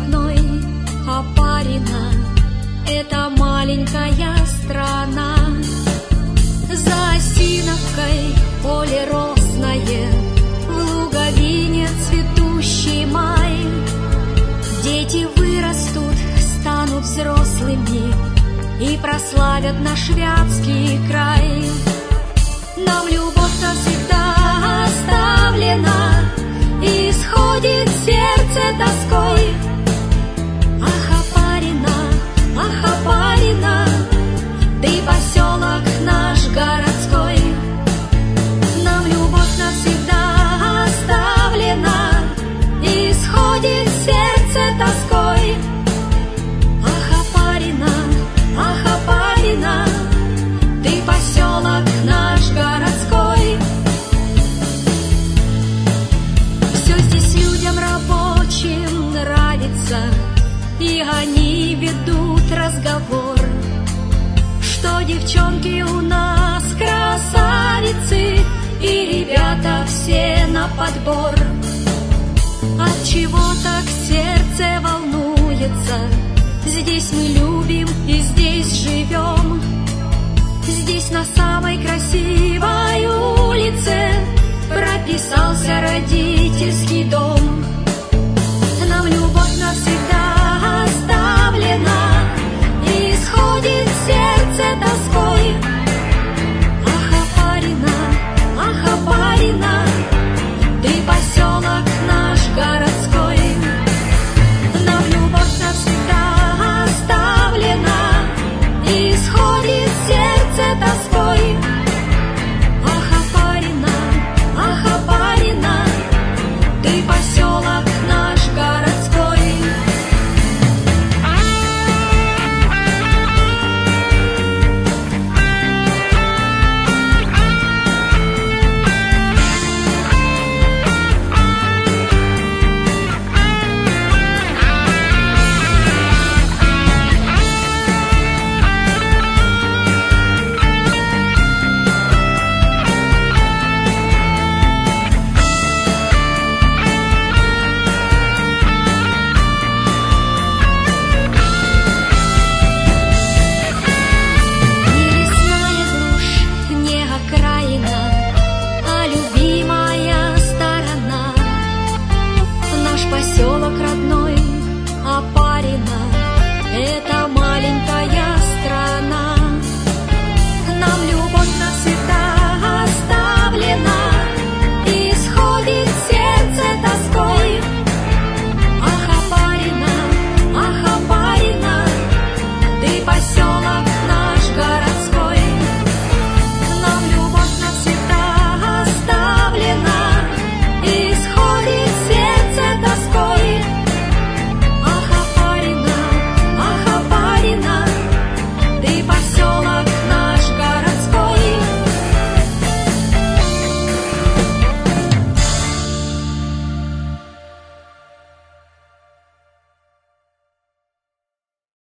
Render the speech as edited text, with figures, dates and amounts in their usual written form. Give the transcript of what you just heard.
родной, Опарина — это маленькая страна. За Осиновкой поле росное, в луговине цветущий май. Дети вырастут, станут взрослыми и прославят наш Вятский край. Нам любовь навсегда оставлена, и исходит сердце тоской. Ах, Опарина, ты поселок наш городской. Нам любовь навсегда оставлена, и исходит сердце тоской. Ах, Опарина, ты поселок наш городской. Все здесь людям рабочим нравится, и они ведут разговор, что девчонки у нас красавицы, и ребята все на подбор. Отчего так сердце волнуется? Здесь мы любим и здесь живем. Здесь на самой красивой улице прописался родительский дом.